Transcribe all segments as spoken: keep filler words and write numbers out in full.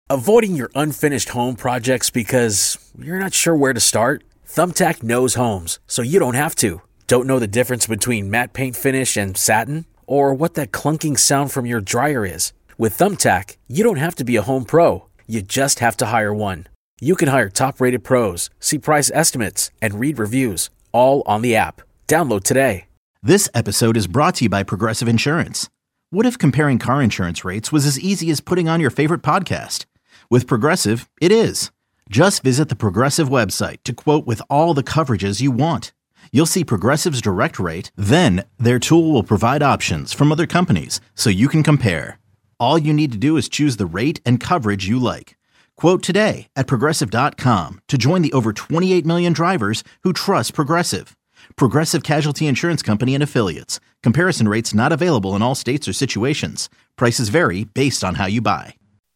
Avoiding your unfinished home projects because you're not sure where to start? Thumbtack knows homes, so you don't have to. Don't know the difference between matte paint finish and satin? Or what that clunking sound from your dryer is? With Thumbtack, you don't have to be a home pro. You just have to hire one. You can hire top-rated pros, see price estimates, and read reviews, all on the app. Download today. This episode is brought to you by Progressive Insurance. What if comparing car insurance rates was as easy as putting on your favorite podcast? With Progressive, it is. Just visit the Progressive website to quote with all the coverages you want. You'll see Progressive's direct rate, then their tool will provide options from other companies so you can compare. All you need to do is choose the rate and coverage you like. Quote today at Progressive dot com to join the over twenty-eight million drivers who trust Progressive. Progressive Casualty Insurance Company and Affiliates. Comparison rates not available in all states or situations. Prices vary based on how you buy.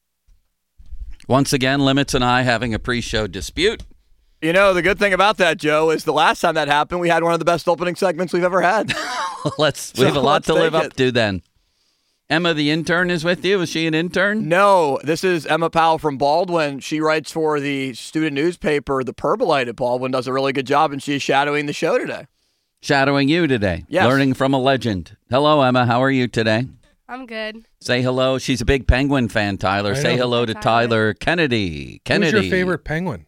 Once again, Limits and I having a pre-show dispute. You know, the good thing about that, Joe, is the last time that happened, we had one of the best opening segments we've ever had. let's So we have a lot let's to live take up it. to then. Emma, the intern, is with you. Is she an intern? No, this is Emma Powell from Baldwin. She writes for the student newspaper, The Perbolite at Baldwin, does a really good job, and she is shadowing the show today. Shadowing you today. Yes. Learning from a legend. Hello, Emma. How are you today? I'm good. Say hello. She's a big Penguin fan, Tyler. I Say know. hello to Tyler. Tyler Kennedy. Kennedy. Who's your favorite penguin?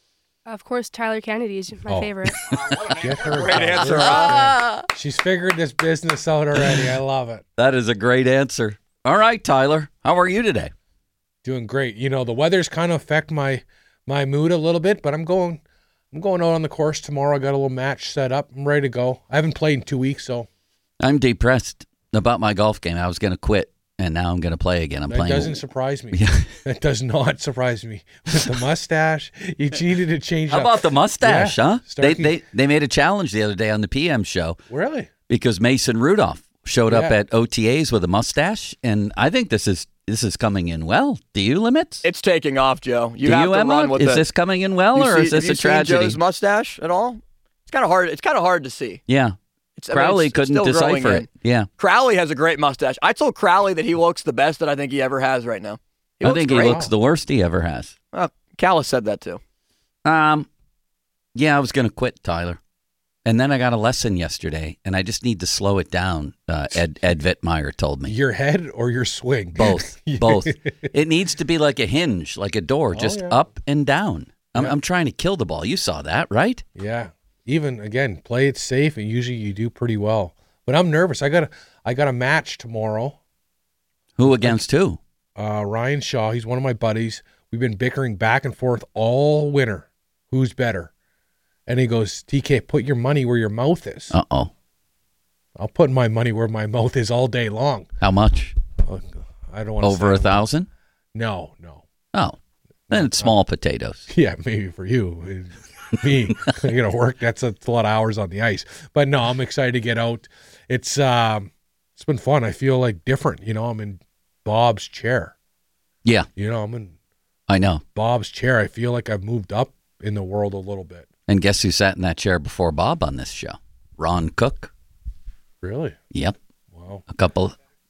Of course, Tyler Kennedy is my Oh. favorite. Get her. Great answer, huh? She's figured this business out already. I love it. That is a great answer. All right, Tyler. How are you today? Doing great. You know, the weather's kind of affect my my mood a little bit, but I'm going I'm going out on the course tomorrow. I got a little match set up. I'm ready to go. I haven't played in two weeks, so I'm depressed about my golf game. I was going to quit, and now I'm going to play again. I'm that playing. doesn't surprise me. Yeah. That does not surprise me. With the mustache, you needed to change How up. about the mustache, Yeah. huh? They, Starkey. they they made a challenge the other day on the P M show Really? because Mason Rudolph showed up Yeah. at O T As with a mustache, and I think this is this is coming in well. Do you, Limits? It's taking off, Joe. You Do have you, to Emma? run with is it. this coming in well, You or see- is this have you a tragedy? seen Joe's mustache at all? It's kind of hard. It's kind of hard to see. Yeah, It's, I mean, Crowley it's- it's couldn't still growing decipher in. it. Yeah, Crowley has a great mustache. I told Crowley that he looks the best that I think he ever has right now. He I looks think great. he looks the worst he ever has. Well, Callis said that too. Um, yeah, I was going to quit, Tyler. And then I got a lesson yesterday, and I just need to slow it down, uh, Ed Ed Vittmeyer told me. Your head or your swing? Both. Both. It needs to be like a hinge, like a door, just yeah. up and down. I'm, Yeah. I'm trying to kill the ball. You saw that, right? Yeah. Even again, play it safe, and usually you do pretty well. But I'm nervous. I got a I got a match tomorrow. Who against who? Uh, Ryan Shaw. He's one of my buddies. We've been bickering back and forth all winter. Who's better? And he goes, T K, put your money where your mouth is. Uh-oh. I'll put my money where my mouth is all day long. How much? Uh, I don't want to Over a thousand? No, no. Oh, then it's small potatoes. Yeah, maybe for you. Me, you know, work. That's a, that's a lot of hours on the ice. But no, I'm excited to get out. It's um, it's been fun. I feel like different. You know, I'm in Bob's chair. Yeah, You know, I'm in I know. Bob's chair. I feel like I've moved up in the world a little bit. And guess who sat in that chair before Bob on this show? Ron Cook. Really? Yep. Wow. A couple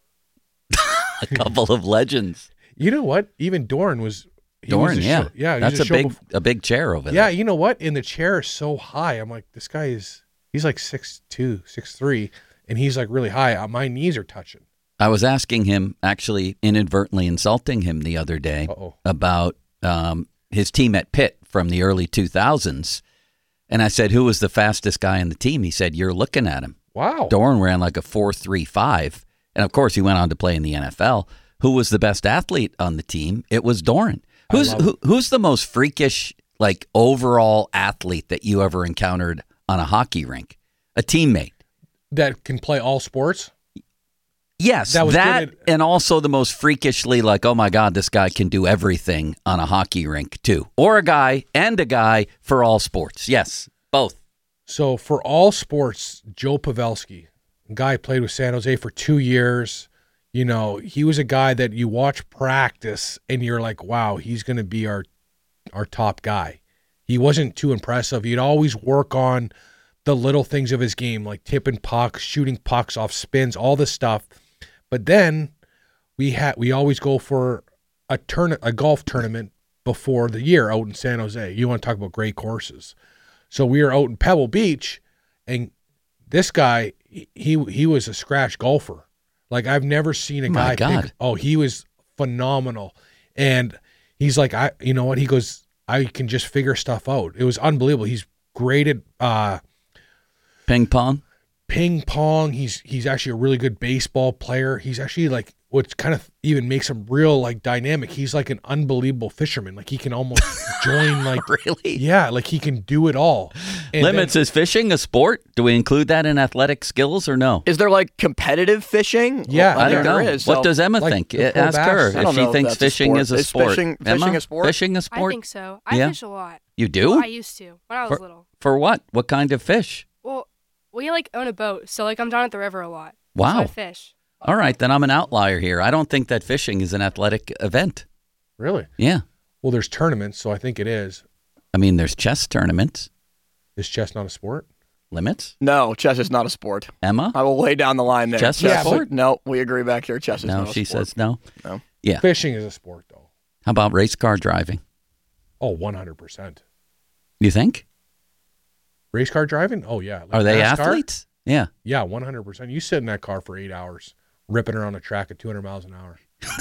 a couple of legends. You know what? Even Doran was. He Doran, was a yeah. show- yeah. he That's was a show big bef- a big chair over Yeah, there. you know what? And the chair is so high. I'm like, this guy is. He's like six two, six three, and he's like really high. Uh, My knees are touching. I was asking him, actually inadvertently insulting him the other day Uh-oh. about um, his team at Pitt from the early two thousands. And I said, who was the fastest guy on the team? He said, you're looking at him. Wow. Doran ran like a four three five. And of course, he went on to play in the N F L. Who was the best athlete on the team? It was Doran. Who's love who, who's the most freakish, like, overall athlete that you ever encountered on a hockey rink? A teammate. That can play all sports. Yes, That that, was good at- and also the most freakishly, like, oh my God, this guy can do everything on a hockey rink too. Or a guy and a guy for all sports. Yes, both. So for all sports, Joe Pavelski, a guy played with San Jose for two years. You know, he was a guy that you watch practice and you're like, wow, he's going to be our our top guy. He wasn't too impressive. He'd always work on the little things of his game, like tipping pucks, shooting pucks off spins, all this stuff. But then we had we always go for a turn a golf tournament before the year out in San Jose. You want to talk about great courses. So we were out in Pebble Beach, and this guy, he he was a scratch golfer. Like, I've never seen a My guy God. pick, oh, he was phenomenal. And he's like, I you know what? He goes, I can just figure stuff out. It was unbelievable. He's great at uh, Ping pong? ping pong. He's he's actually a really good baseball player. He's actually like, what kind of even makes him real like dynamic. He's like an unbelievable fisherman. Like, he can almost join like Really? yeah, like he can do it all. And Limits, then- is fishing a sport? Do we include that in athletic skills or no? Is there like competitive fishing? Yeah, Well, I don't there know. is. what so- does Emma like think? the pro Ask her bass. I if don't she know if thinks that's a fishing sport. is a Is sport. fishing- fishing Emma? a sport? Fishing a I sport? think so. I Yeah? fish a lot. You Well, do? I used to when I was For- little. For what? What kind of fish? Well, we like own a boat, so like I'm down at the river a lot. So Wow. I fish. All right, then I'm an outlier here. I don't think that fishing is an athletic event. Really? Yeah. Well, there's tournaments, so I think it is. I mean, there's chess tournaments. Is chess not a sport? Limits? No, chess is not a sport. Emma? I will lay down the line there. Chess is a sport? No, we agree back here. Chess is No, not a she sport. says no. No. Yeah. Fishing is a sport, though. How about race car driving? Oh, one hundred percent. You think? Race car driving? Oh, yeah. Like Are they NASCAR? athletes? Yeah. Yeah, one hundred percent. You sit in that car for eight hours, ripping around a track at two hundred miles an hour.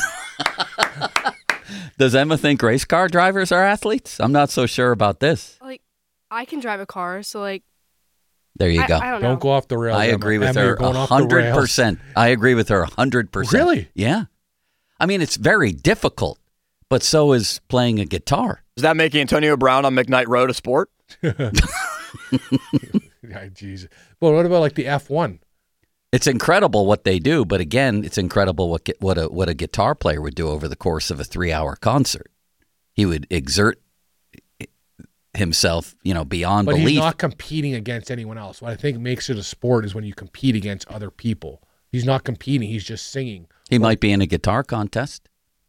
Does Emma think race car drivers are athletes? I'm not so sure about this. Like, I can drive a car, so like There you I, go. I don't know. Don't go off the rails. I Emma. agree with Emma, her you're going a off the hundred rails. percent. I agree with her a hundred percent. Really? Yeah. I mean, it's very difficult, but so is playing a guitar. Is that making Antonio Brown on McKnight Road a sport? Yeah, jeez. But what about like the F one? It's incredible what they do, but again, it's incredible what gu- what a what a guitar player would do over the course of a three-hour concert. He would exert himself, you know, beyond But belief. he's not competing against anyone else. What I think makes it a sport is when you compete against other people. He's not competing. He's just singing. He might be in a guitar contest.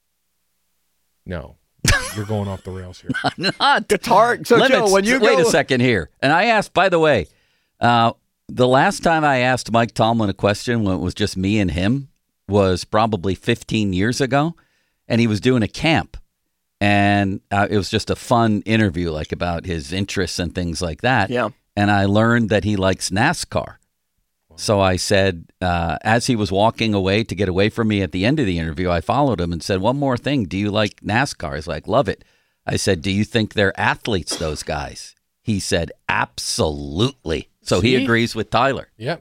No, you're going off the rails here. I'm not. Guitar. So Limits. Joe, when you Wait go, a second here. And I asked, by the way, uh, the last time I asked Mike Tomlin a question when it was just me and him was probably fifteen years ago, and he was doing a camp. And uh, it was just a fun interview, like about his interests and things like that. Yeah. And I learned that he likes NASCAR. So I said, uh, as he was walking away to get away from me at the end of the interview, I followed him and said, one more thing. Do you like NASCAR? He's like, love it. I said, do you think they're athletes, those guys? He said, absolutely. So he See? agrees with Tyler. Yep.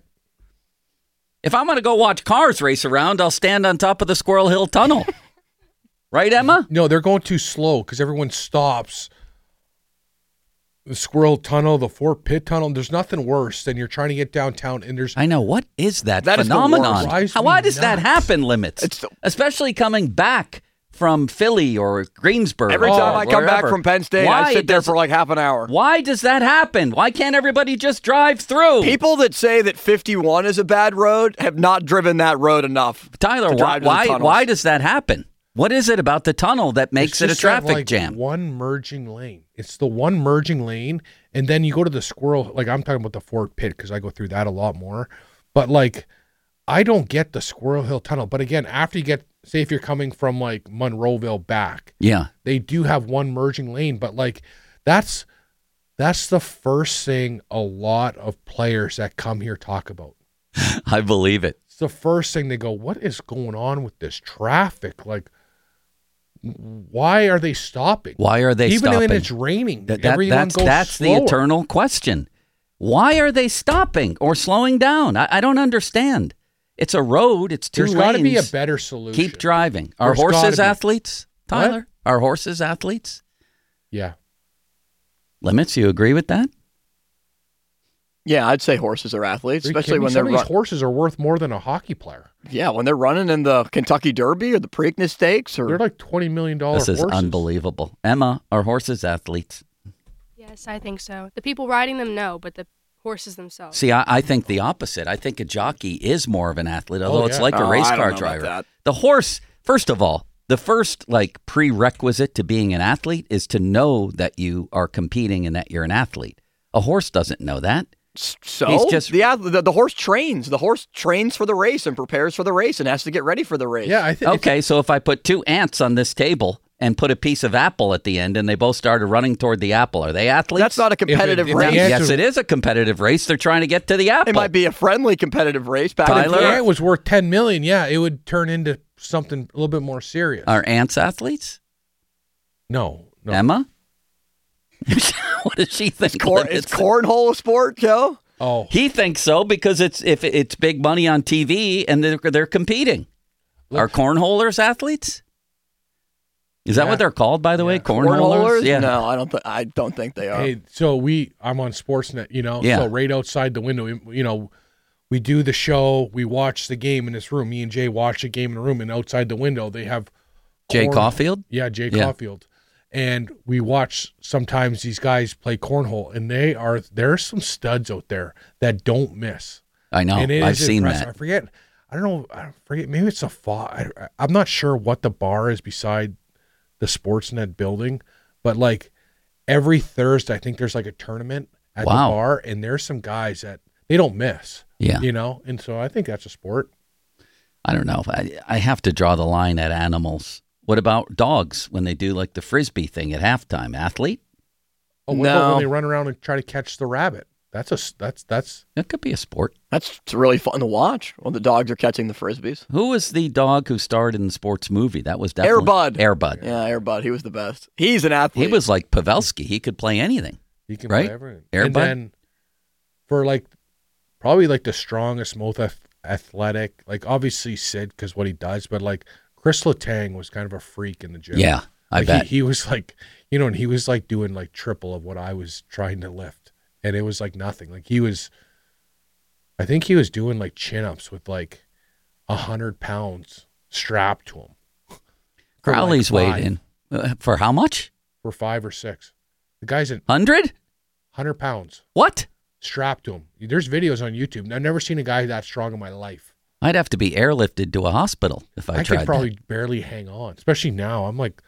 If I'm going to go watch cars race around, I'll stand on top of the Squirrel Hill Tunnel. Right, Emma? No, they're going too slow because everyone stops. The Squirrel Tunnel, the Fort Pitt Tunnel. There's nothing worse than you're trying to get downtown and there's I know. What is that, That is the phenomenon? worst. Drives How, me why does that nuts. happen, Limits? It's the- Especially coming back from Philly or Greensboro. every or time I come back wherever. from Penn State, Why I sit there does- for like half an hour. Why does that happen? Why can't everybody just drive through? People that say that fifty-one is a bad road have not driven that road enough. Tyler, to why drive to the why, tunnels. why does that happen? What is it about the tunnel that makes It's it a just that, traffic like, jam? One merging lane. It's the one merging lane, and then you go to the Squirrel. Like I'm talking about the Fort Pitt because I go through that a lot more. But like, I don't get the Squirrel Hill Tunnel. But again, after you get, say, if you're coming from like Monroeville back, Yeah. they do have one merging lane. But like, that's that's the first thing a lot of players that come here talk about. I believe it. It's the first thing they go, what is going on with this traffic? Like, why are they stopping? Why are they Even stopping? when it's raining, That- that- everyone that's goes that's the slower. eternal question. Why are they stopping or slowing down? I, I don't understand. It's a road. It's two There's lanes. got to be a better solution. Keep driving. Are There's gotta horses be. athletes, Tyler? Are horses athletes? Yeah. Limits, you agree with that? Yeah, I'd say horses are athletes, Are you especially kidding me? when Some they're of these run- horses are worth more than a hockey player. yeah when they're running in the Kentucky Derby or the Preakness Stakes or They're like twenty million dollars This is horses. unbelievable. Emma, are horses athletes? Yes, I think so. The people riding them, no, but the horses themselves. See, I, I think the opposite. I think a jockey is more of an athlete, although it's yeah. like a Oh, race I don't car know about driver. that. The horse, first of all, the first like prerequisite to being an athlete is to know that you are competing and that you're an athlete. A horse doesn't know that. So He's just- the, ath- the the horse trains. The horse trains for the race and prepares for the race and has to get ready for the race. Yeah, I think. Okay, so if I put two ants on this table and put a piece of apple at the end and they both started running toward the apple, are they athletes? That's not a competitive if race. the ant- Yes, it is a competitive race. They're trying to get to the apple. It might be a friendly competitive race. Back and Tyler? If the forth. ant was worth ten million, yeah, it would turn into something a little bit more serious. Are ants athletes? No, no. Emma? What does she think? Cor- Lynn? is cornhole a sport, Joe? Oh, He thinks so because it's if it's big money on T V and they're they're competing. Are cornholers athletes? Is that Yeah. what they're called, by the way? Yeah. Cornholers? Yeah. No, I don't. Th- I don't think they are. hey, so we, I'm on Sportsnet, you know, Yeah. so right outside the window, we- you know, we do the show, we watch the game in this room. Me and Jay watch the game in the room, and outside the window, they have Jay corn- Caulfield? Yeah, Jay Yeah. Caulfield. And we watch sometimes these guys play cornhole, and they are there's some studs out there that don't miss. I know. and it I've is seen impressive. that. I forget. I don't know. I forget. Maybe it's a fa- I, I'm not sure what the bar is beside the Sportsnet building, but like every Thursday, I think there's like a tournament at Wow. the bar, and there's some guys that they don't miss. Yeah. You know, and so I think that's a sport. I don't know. I, I have to draw the line at animals. What about dogs when they do like the frisbee thing at halftime? Athlete? Oh, what about No. when they run around and try to catch the rabbit? That's a s- that's that's That could be a sport. That's it's really fun to watch when the dogs are catching the frisbees. Who was the dog who starred in the sports movie? That was definitely Airbud. Airbud. Yeah, Airbud. He was the best. He's an athlete. He was like Pavelski. He could play anything. you can Right? play everything. Air And Bud? then for like probably like the strongest, most ath- athletic, like obviously Sid because what he does, but like Chris Letang was kind of a freak in the gym. Yeah, I Like, bet. he, he was like, you know, and he was like doing like triple of what I was trying to lift, and it was like nothing. Like he was, I think he was doing like chin ups with like a hundred pounds strapped to him. For, like, Crowley's weighed five- in. Uh, for how much? for five or six. The guy's at one hundred? hundred pounds What? strapped to him. There's videos on YouTube. I've never seen a guy that strong in my life. I'd have to be airlifted to a hospital if I, I, tried could probably that. barely hang on, especially now. I'm like,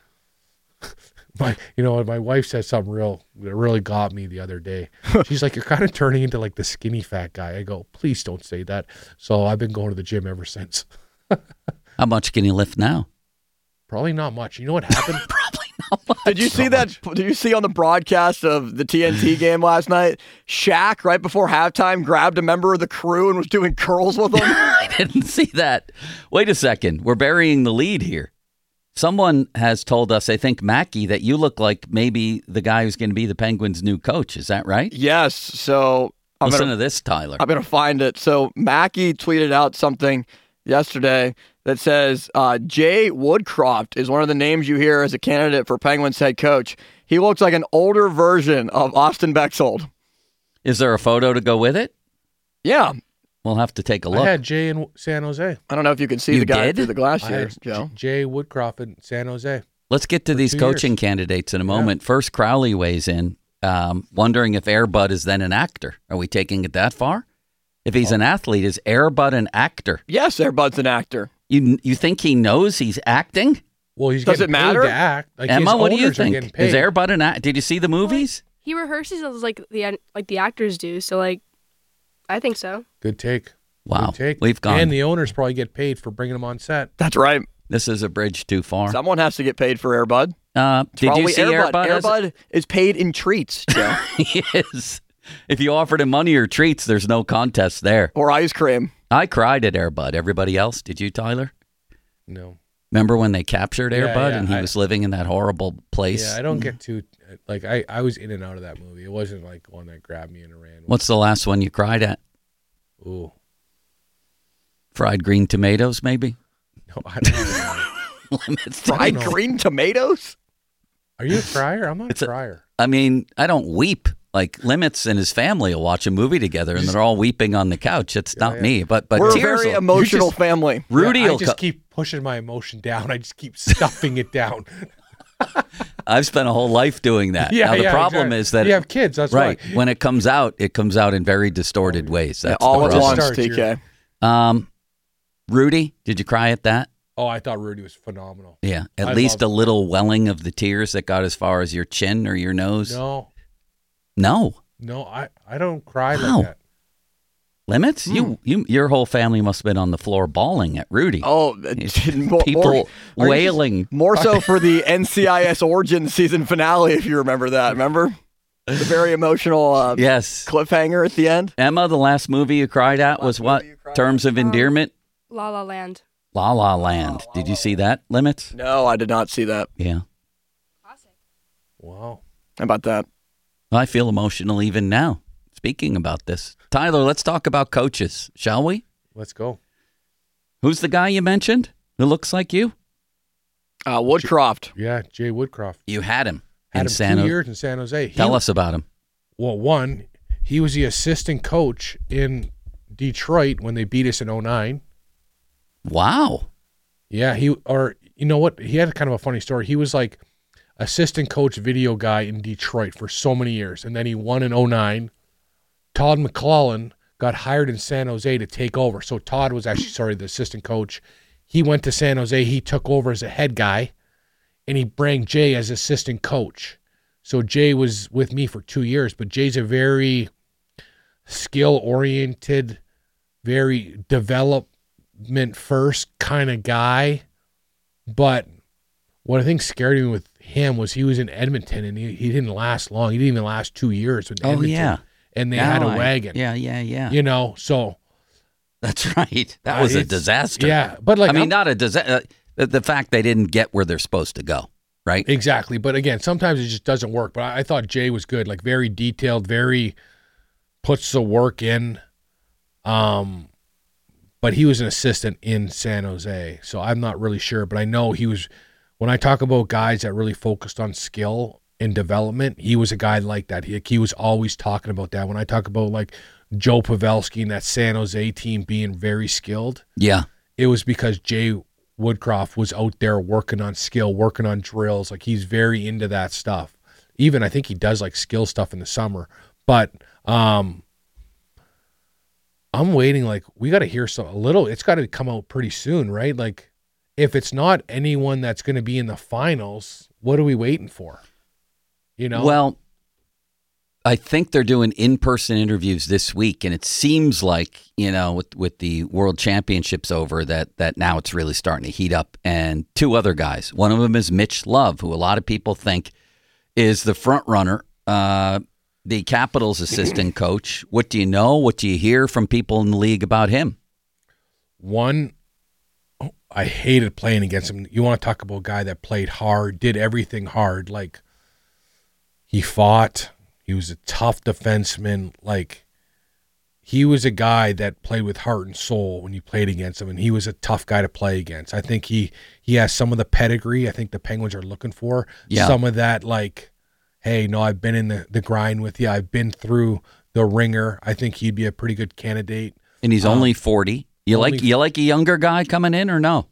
my, you know, my wife said something real that really got me the other day. She's like, "You're kind of turning into like the skinny fat guy." I go, "Please don't say that." So I've been going to the gym ever since. How much can you lift now? Probably not much. You know what happened? Probably not much. Did you see that? Did you see on the broadcast of the T N T game last night? Shaq, right before halftime, grabbed a member of the crew and was doing curls with him. I didn't see that. Wait a second. We're burying the lead here. Someone has told us, I think Mackey, that you look like maybe the guy who's going to be the Penguins' new coach. Is that right? Yes. So I'm Listen gonna, to this, Tyler. I'm gonna find it. So Mackey tweeted out something yesterday that says uh, Jay Woodcroft is one of the names you hear as a candidate for Penguins head coach. He looks like an older version of Austin Bexhold. Is there a photo to go with it? Yeah. We'll have to take a I look. had Jay in San Jose. I don't know if you can see You the guy did? through the glass I here, had Joe. J- Jay Woodcroft in San Jose. Let's get to For these two coaching years. candidates in a moment. First, Crowley weighs in, um, wondering if Airbud is then an actor. Are we taking it that far? If he's Oh. an athlete, is Airbud an actor? Yes, Airbud's an actor. You you think he knows he's acting? Well, he's Does getting it paid matter? to act. Like his Emma, what do you owners are think? getting paid. Is Airbud an act? Did you see the movies? He rehearses as like the like the actors do, so like I think so. Good take. Wow, Good take. we've gone. And the owners probably get paid for bringing him on set. That's right. This is a bridge too far. Someone has to get paid for Airbud. Uh, It's did you probably see Airbud? Airbud? as- Airbud is paid in treats, Joe, He is. If you offered him money or treats, there's no contest there. or ice cream. I cried at Airbud. Everybody else? Did you, Tyler? No. Remember when they captured Yeah, Airbud yeah, and he I- was living in that horrible place? Yeah, I don't get too like I, I was in and out of that movie. It wasn't like one that grabbed me and ran. What's the last one you cried at? Ooh. Fried green tomatoes, maybe? No, I don't even know. Limits. Fried know. green tomatoes? Are you a crier? I'm not It's a a- crier. I mean, I don't weep. Like Limits and his family will watch a movie together and they're all weeping on the couch. It's not yeah. me, but but We're a tears. very will- emotional just- family. Rudy Yeah, I will just co- keep pushing my emotion down. I just keep stuffing it down. I've spent a whole life doing that. Yeah, now the yeah, problem exactly. is that you have kids. That's right why. when it comes out, it comes out in very distorted ways. Yeah, That's all the at Let's problem. once, start T K. here. Um, Rudy, did you cry at that? Oh, I thought Rudy was phenomenal. Yeah, at I least a love- little welling of the tears that got as far as your chin or your nose. No, No. No, I, I don't cry Wow. like that. Limits? You, you, your whole family must have been on the floor bawling at Rudy. Oh, more, People more, wailing. More so for the N C I S Origins season finale, if you remember that. Remember? The very emotional uh, Yes. cliffhanger at the end. Emma, the last movie you cried at was what? Terms of Endearment? La La Land. La La Land. Did you see that, Limits? No, I did not see that. Yeah. Wow. How about that? I feel emotional even now, speaking about this. Tyler, let's talk about coaches, shall we? Let's go. Who's the guy you mentioned who looks like you? Uh, Woodcroft. Yeah, Jay Woodcroft. You had him Had in him San two Jose. years in San Jose. He Tell was- us about him. Well, one, he was the assistant coach in Detroit when they beat us in oh nine. Wow. Yeah, he or you know what? He had kind of a funny story. He was like assistant coach video guy in Detroit for so many years, and then he won in oh nine. Todd McClellan got hired in San Jose to take over. So Todd was actually sorry, the assistant coach. He went to San Jose. He took over as a head guy, and he brought Jay as assistant coach. So Jay was with me for two years, but Jay's a very skill-oriented, very development-first kind of guy. But what I think scared me with him was he was in Edmonton, and he, he didn't last long. He didn't even last two years in Oh, Edmonton. yeah. And they Now had a I- wagon. Yeah, yeah, yeah. You know, so That's right. That Uh, was a it's- disaster. yeah, but like I mean, I'm- not a disaster. Uh, the, the fact they didn't get where they're supposed to go, right? exactly. But again, sometimes it just doesn't work. But I, I thought Jay was good, like very detailed, very puts the work in. Um, but he was an assistant in San Jose, so I'm not really sure. But I know he was. When I talk about guys that really focused on skill and development, he was a guy like that. He, he was always talking about that. When I talk about like Joe Pavelski and that San Jose team being very skilled, Yeah. it was because Jay Woodcroft was out there working on skill, working on drills. Like he's very into that stuff. Even I think he does like skill stuff in the summer. But um, I'm waiting. Like we got to hear some a little. It's got to come out pretty soon, right? Like if it's not anyone that's going to be in the finals, what are we waiting for? You know. Well, I think they're doing in-person interviews this week, and it seems like, you know, with with the World Championships over, that that now it's really starting to heat up. And two other guys. One of them is Mitch Love, who a lot of people think is the front runner, uh, the Capitals assistant coach. What do you know? What do you hear from people in the league about him? One, oh, I hated playing against him. You want to talk about a guy that played hard, did everything hard. Like he fought. He was a tough defenseman. Like he was a guy that played with heart and soul when you played against him, and he was a tough guy to play against. I think he he has some of the pedigree I think the Penguins are looking for. Yeah. Some of that, like, hey, no, I've been in the, the grind with you. I've been through the ringer. I think he'd be a pretty good candidate. And he's Um, only forty. You only like you like a younger guy coming in or no?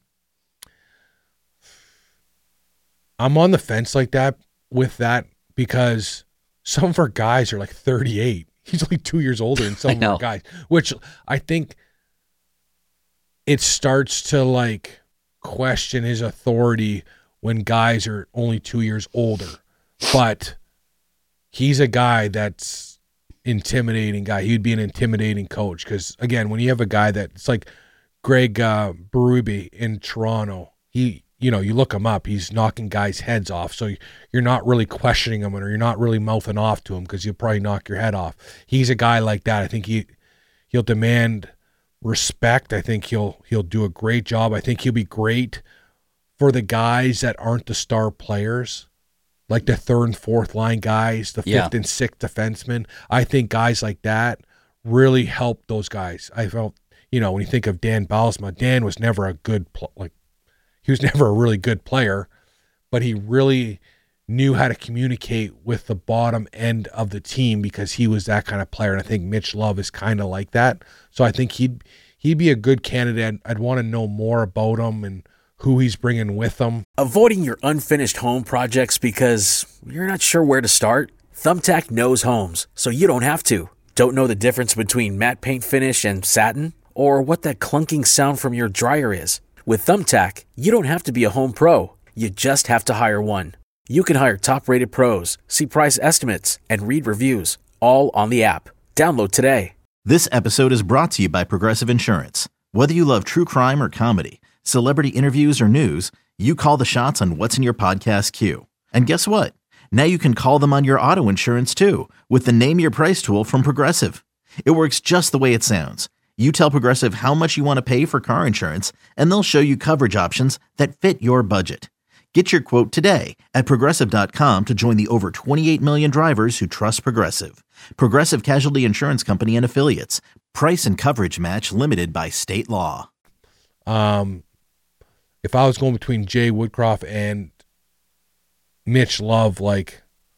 I'm on the fence like that with that because some of our guys are like thirty-eight. He's only two years older than some I of know. our guys, which I think it starts to like question his authority when guys are only two years older. But he's a guy that's intimidating guy. He'd be an intimidating coach because, again, when you have a guy that it's like Greg uh, Berube in Toronto, he you know, you look him up, he's knocking guys' heads off. So you're not really questioning him or you're not really mouthing off to him because you'll probably knock your head off. He's a guy like that. I think he he'll demand respect. I think he'll he'll do a great job. I think he'll be great for the guys that aren't the star players, like the third and fourth line guys, the fifth Yeah. and sixth defensemen. I think guys like that really help those guys. I felt, you know, when you think of Dan Bylsma, Dan was never a good pl- like. He was never a really good player, but he really knew how to communicate with the bottom end of the team because he was that kind of player. And I think Mitch Love is kind of like that. So I think he'd he'd be a good candidate. I'd want to know more about him and who he's bringing with him. Avoiding your unfinished home projects because you're not sure where to start? Thumbtack knows homes, so you don't have to. Don't know the difference between matte paint finish and satin? Or what that clunking sound from your dryer is? With Thumbtack, you don't have to be a home pro. You just have to hire one. You can hire top-rated pros, see price estimates, and read reviews, all on the app. Download today. This episode is brought to you by Progressive Insurance. Whether you love true crime or comedy, celebrity interviews or news, you call the shots on what's in your podcast queue. And guess what? Now you can call them on your auto insurance too with the Name Your Price tool from Progressive. It works just the way it sounds. You tell Progressive how much you want to pay for car insurance, and they'll show you coverage options that fit your budget. Get your quote today at Progressive dot com to join the over twenty-eight million drivers who trust Progressive. Progressive Casualty Insurance Company and Affiliates. Price and coverage match limited by state law. Um, if I was going between Jay Woodcroft and Mitch Love, like,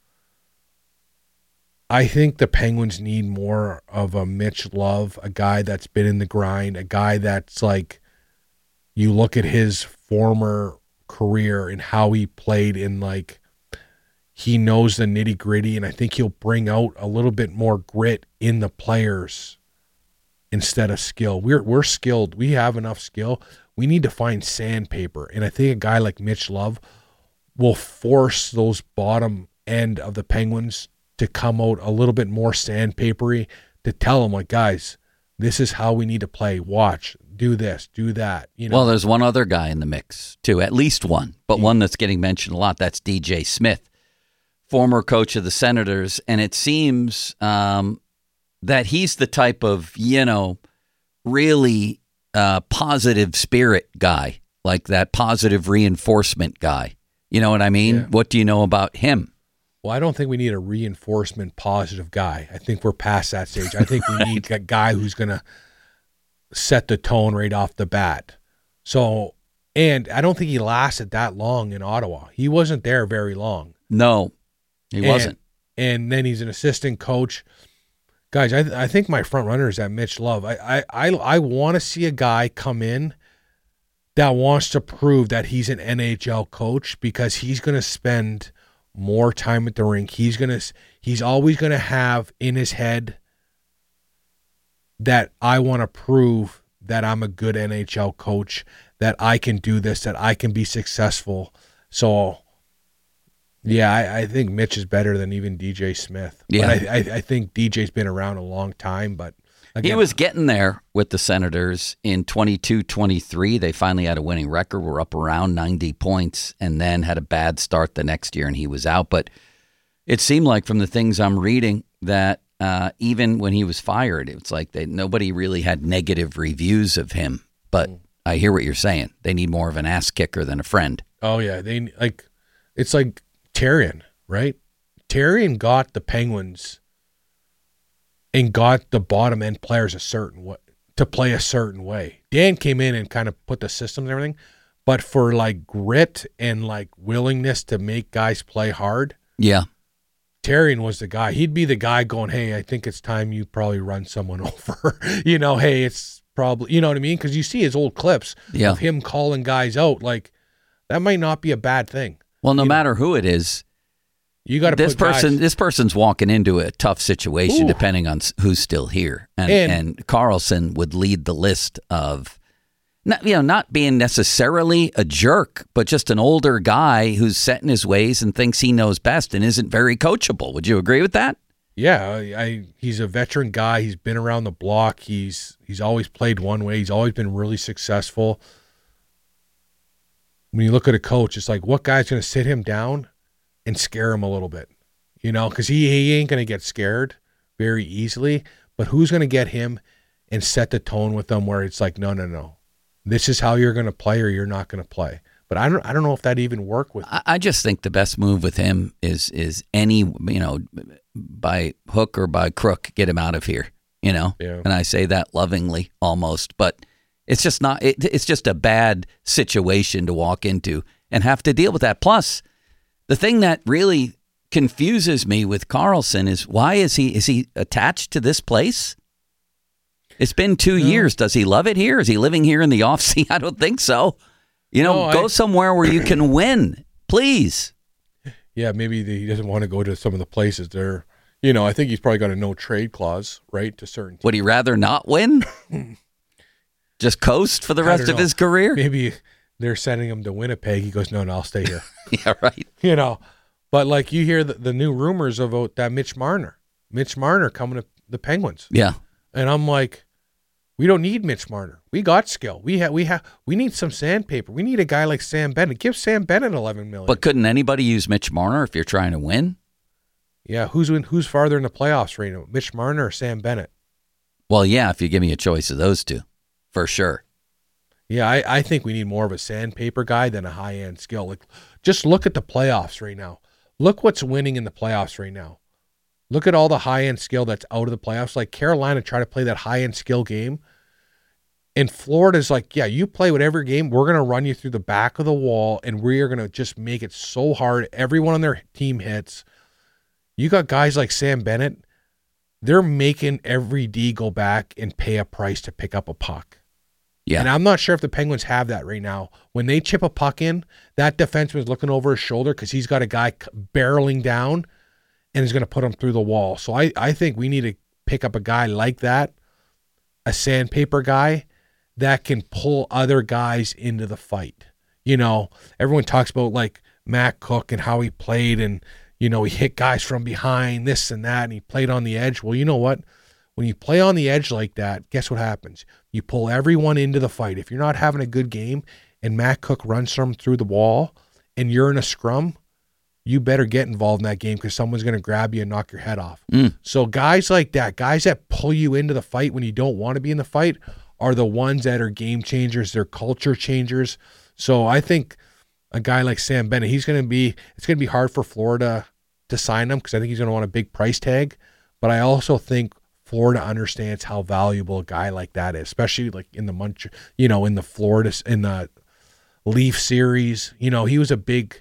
I think the Penguins need more of a Mitch Love, a guy that's been in the grind, a guy that's like, you look at his former career and how he played in, like, he knows the nitty gritty, and I think he'll bring out a little bit more grit in the players instead of skill. We're we're skilled. We have enough skill. We need to find sandpaper, and I think a guy like Mitch Love will force those bottom end of the Penguins to come out a little bit more sandpapery, to tell them, like, guys, this is how we need to play. Watch, do this, do that. You know. Well, there's one other guy in the mix, too, at least one, but one that's getting mentioned a lot. That's D J Smith, former coach of the Senators, and it seems um, that he's the type of, you know, really uh, positive spirit guy, like that positive reinforcement guy. You know what I mean? Yeah. What do you know about him? Well, I don't think we need a reinforcement positive guy. I think we're past that stage. I think we need a guy who's going to set the tone right off the bat. So, and I don't think he lasted that long in Ottawa. He wasn't there very long. No, he and, wasn't. And then he's an assistant coach. Guys, I I think my front runner is that Mitch Love. I I I, I want to see a guy come in that wants to prove that he's an N H L coach, because he's going to spend more time at the rink. He's going to he's always going to have in his head that I want to prove that I'm a good N H L coach, that I can do this, that I can be successful. So, yeah, I, I think Mitch is better than even D J Smith. Yeah. But I, I, I think D J's been around a long time, but again, He was getting there with the Senators in twenty-two twenty-three. They finally had a winning record. We're up around ninety points, and then had a bad start the next year, and he was out. But it seemed like, from the things I'm reading, that uh, even when he was fired, it's like they, nobody really had negative reviews of him. But mm. I hear what you're saying. They need more of an ass kicker than a friend. Oh, yeah. They like It's like Therrien, right? Therrien got the Penguins and got the bottom end players a certain way, to play a certain way. Dan came in and kind of put the systems and everything, but for like grit and like willingness to make guys play hard, Yeah. Therrien was the guy. He'd be the guy going, hey, I think it's time you probably run someone over. you know, hey, it's probably, you know what I mean? Because you see his old clips Yeah. of him calling guys out. Like, that might not be a bad thing. Well, no You know, matter who it is, you got to this put person guys, this person's walking into a tough situation. Ooh. Depending on s- who's still here, and, And- and Carlson would lead the list of, not, you know, not being necessarily a jerk, but just an older guy who's set in his ways and thinks he knows best and isn't very coachable. Would you agree with that? Yeah, I, I he's a veteran guy. He's been around the block. He's he's always played one way. He's always been really successful. When you look at a coach, it's like, what guy's going to sit him down and scare him a little bit? You know, because he, he ain't going to get scared very easily. But who's going to get him and set the tone with them where it's like, no, no, no. This is how you're going to play, or you're not going to play. But I don't I don't know if that even work with I, I just think the best move with him is is any, you know, by hook or by crook, get him out of here, you know? Yeah. And I say that lovingly almost, but it's just not, it, it's just a bad situation to walk into and have to deal with that. Plus, the thing that really confuses me with Carlson is, why is he, is he attached to this place? It's been two No. years. Does he love it here? Is he living here in the off season? I don't think so. You know, No, go I- somewhere where you can win, please. Yeah, maybe the, he doesn't want to go to some of the places there. You know, I think he's probably got a no trade clause, right, to certain teams. Would he rather not win? Just coast for the I rest don't of know. his career? Maybe they're sending him to Winnipeg. He goes, no, no, I'll stay here. Yeah, right. you know, but like you hear the, the new rumors about that Mitch Marner. Mitch Marner coming to the Penguins. Yeah. And I'm like, we don't need Mitch Marner. We got skill. We have we have we need some sandpaper. We need a guy like Sam Bennett. Give Sam Bennett eleven million. But couldn't anybody use Mitch Marner if you're trying to win? Yeah, who's in, who's farther in the playoffs right now? Mitch Marner or Sam Bennett? Well, yeah, if you give me a choice of those two, for sure. Yeah, I, I think we need more of a sandpaper guy than a high end skill. Like, just look at the playoffs right now. Look what's winning in the playoffs right now. Look at all the high end skill that's out of the playoffs. Like Carolina tried to play that high end skill game. And Florida's like, yeah, you play whatever game. We're going to run you through the back of the wall, and we are going to just make it so hard. Everyone on their team hits. You got guys like Sam Bennett. They're making every D go back and pay a price to pick up a puck. Yeah. And I'm not sure if the Penguins have that right now. When they chip a puck in, that defenseman's looking over his shoulder because he's got a guy barreling down and he's going to put him through the wall. So I, I think we need to pick up a guy like that, a sandpaper guy that can pull other guys into the fight. You know, everyone talks about like Matt Cook and how he played and, you know, he hit guys from behind, this and that, and he played on the edge. Well, you know what? When you play on the edge like that, guess what happens? You pull everyone into the fight. If you're not having a good game and Matt Cook runs from through the wall and you're in a scrum, you better get involved in that game because someone's going to grab you and knock your head off. Mm. So guys like that, guys that pull you into the fight when you don't want to be in the fight are the ones that are game changers. They're culture changers. So I think a guy like Sam Bennett, he's going to be, it's going to be hard for Florida to sign him because I think he's going to want a big price tag. But I also think Florida understands how valuable a guy like that is, especially like in the Munch, you know, in the Florida, in the Leaf series. You know, he was a big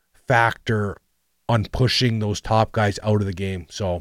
factor on pushing those top guys out of the game. So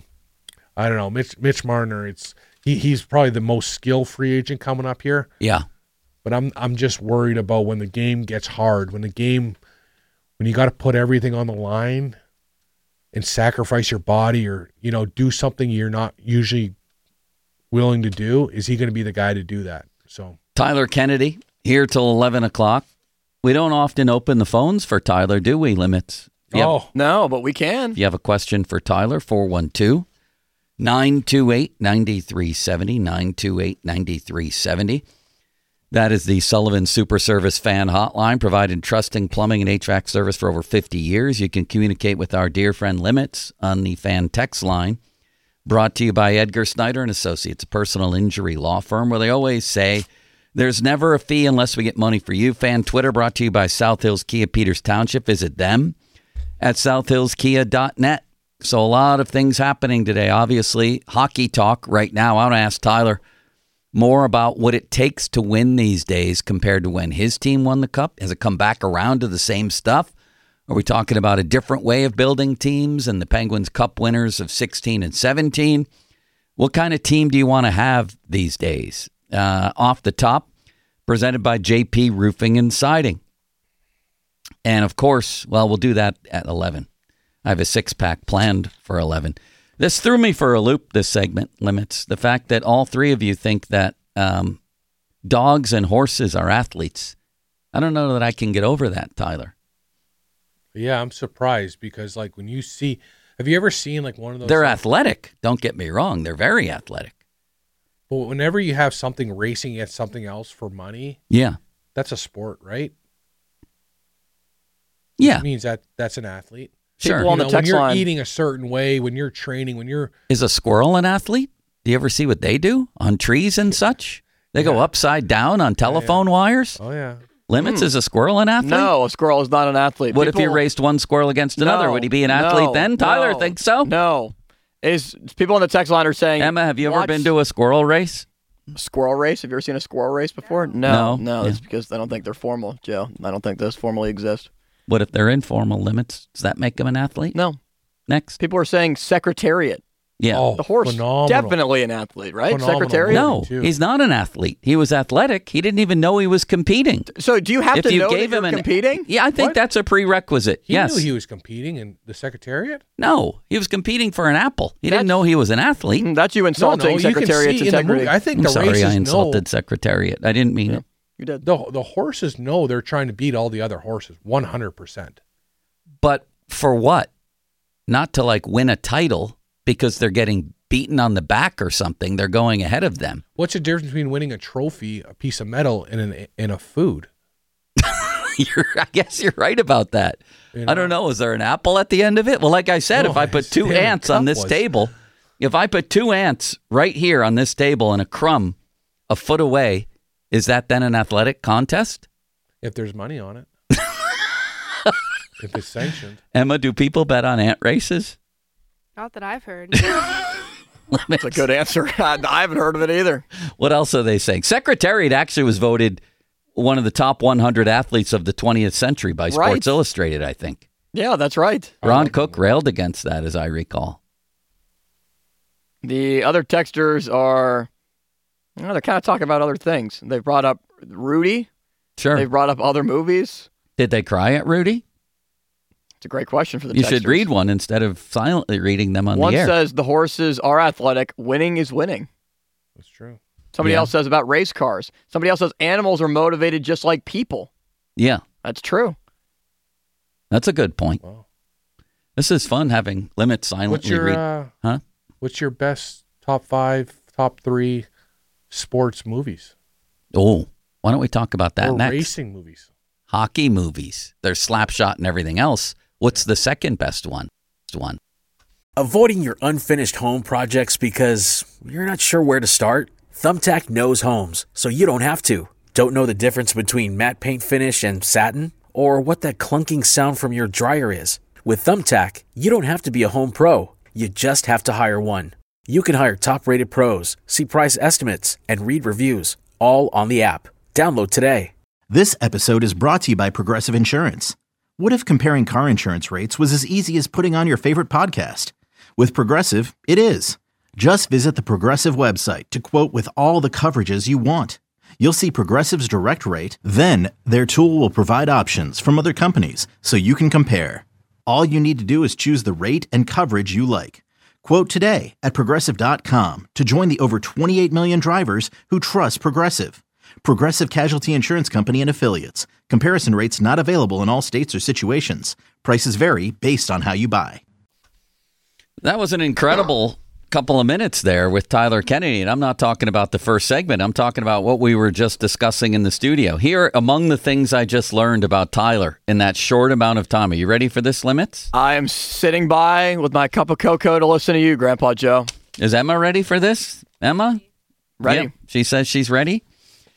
I don't know, Mitch Mitch Marner, it's he he's probably the most skilled free agent coming up here. Yeah. But I'm I'm just worried about when the game gets hard, when the game when you got to put everything on the line and sacrifice your body or, you know, do something you're not usually willing to do, is he going to be the guy to do that? So Tyler Kennedy here till eleven o'clock. We don't often open the phones for Tyler, do we, Limits? Yep. Oh, No, but we can. If you have a question for Tyler, four one two, nine two eight, nine three seven zero, nine two eight, nine three seven zero. That is the Sullivan Super Service fan hotline, providing trusting plumbing and H V A C service for over fifty years. You can communicate with our dear friend Limits on the fan text line. Brought to you by Edgar Snyder and Associates, a personal injury law firm where they always say there's never a fee unless we get money for you. Fan Twitter brought to you by South Hills Kia Peters Township. Visit them at south hills kia dot net. So a lot of things happening today. Obviously, hockey talk right now. I want to ask Tyler more about what it takes to win these days compared to when his team won the Cup. Has it come back around to the same stuff? Are we talking about a different way of building teams and the Penguins Cup winners of sixteen and seventeen? What kind of team do you want to have these days? Uh, off the top, presented by J P Roofing and Siding. And of course, well, we'll do that at eleven. I have a six-pack planned for eleven. This threw me for a loop, this segment, Limits. The fact that all three of you think that um, dogs and horses are athletes. I don't know that I can get over that, Tyler. yeah, I'm surprised because like when you see, have you ever seen like one of those? They're athletic. Don't get me wrong. They're very athletic. But whenever you have something racing against something else for money, Yeah. that's a sport, right? Yeah. It means that that's an athlete. Sure. People on You the know, when text you're line. eating a certain way, when you're training, when you're Is a squirrel an athlete? Do you ever see what they do on trees and such? They go Yeah. upside down on telephone wires. oh yeah, Limits, is a squirrel an athlete? No, a squirrel is not an athlete. What if you People- raced one squirrel against another? No, Would he be an no, athlete then? Tyler no, thinks so? No. Is people on the text line are saying, Emma, have you ever watch been to a squirrel race? squirrel race? Have you ever seen a squirrel race before? No. No, no. Yeah. That's because I don't think they're formal, Joe. I don't think those formally exist. What if they're informal limits? Does that make them an athlete? No. Next. People are saying secretariat. Yeah. oh, The horse, phenomenal. definitely an athlete, right? Phenomenal. Secretariat. no, too. he's not an athlete. He was athletic. He didn't even know he was competing. So do you have If to you know gave that him you're an competing? Yeah, I think What? that's a prerequisite. He yes. knew he was competing in the Secretariat. No, he was competing for an apple. He didn't That's- know he was an athlete. Mm, That's you insulting you can secretariat's see in the integrity. movie. I think I'm the sorry, races I insulted know. Secretariat. I didn't mean it. You did. The the horses know they're trying to beat all the other horses, one hundred percent. But for what? Not to like win a title because they're getting beaten on the back or something, they're going ahead of them. What's the difference between winning a trophy, a piece of metal, and an and a food? You're, I guess you're right about that. You know? I don't know. Is there an apple at the end of it? Well, like I said, No, if I put his two damn ants on cup this was. table, if I put two ants right here on this table and a crumb a foot away, is that then an athletic contest? If there's money on it. If it's sanctioned. Emma, do people bet on ant races? Not that I've heard. That's a good answer. I, I haven't heard of it either. What else are they saying? Secretariat actually was voted one of the top one hundred athletes of the twentieth century by Sports Right. Illustrated, I think. Yeah, that's right. Ron Cook railed against that, as I recall. The other texters are, you know, they're kind of talking about other things. They brought up Rudy. Sure. They brought up other movies. Did they cry at Rudy? It's a great question for the You texters. should read one instead of silently reading them on One the air. says the horses are athletic. Winning is winning. That's true. Somebody Yeah. else says about race cars. Somebody else says animals are motivated just like people. Yeah, That's true. that's a good point. Wow. This is fun having limits silently What's your read. uh, Huh? What's your best top five, top three sports movies Oh, why don't we talk about that or next? racing movies? Hockey movies. There's Slapshot and everything else. What's the second best one? Best one. Avoiding your unfinished home projects because you're not sure where to start? Thumbtack knows homes, so you don't have to. Don't know the difference between matte paint finish and satin? Or what that clunking sound from your dryer is? With Thumbtack, you don't have to be a home pro. You just have to hire one. You can hire top-rated pros, see price estimates, and read reviews, all on the app. Download today. This episode is brought to you by Progressive Insurance. What if comparing car insurance rates was as easy as putting on your favorite podcast? With Progressive, it is. Just visit the Progressive website to quote with all the coverages you want. You'll see Progressive's direct rate, then their tool will provide options from other companies so you can compare. All you need to do is choose the rate and coverage you like. Quote today at Progressive dot com to join the over twenty-eight million drivers who trust Progressive. Progressive Casualty Insurance Company and Affiliates. Comparison rates not available in all states or situations. Prices vary based on how you buy. That was an incredible couple of minutes there with Tyler Kennedy. And I'm not talking about the first segment. I'm talking about what we were just discussing in the studio. Here, among the things I just learned about Tyler in that short amount of time. Are you ready for this, Limits? I am sitting by with my cup of cocoa to listen to you, Grandpa Joe. Is Emma ready for this? Emma? Ready. Yep. She says she's ready.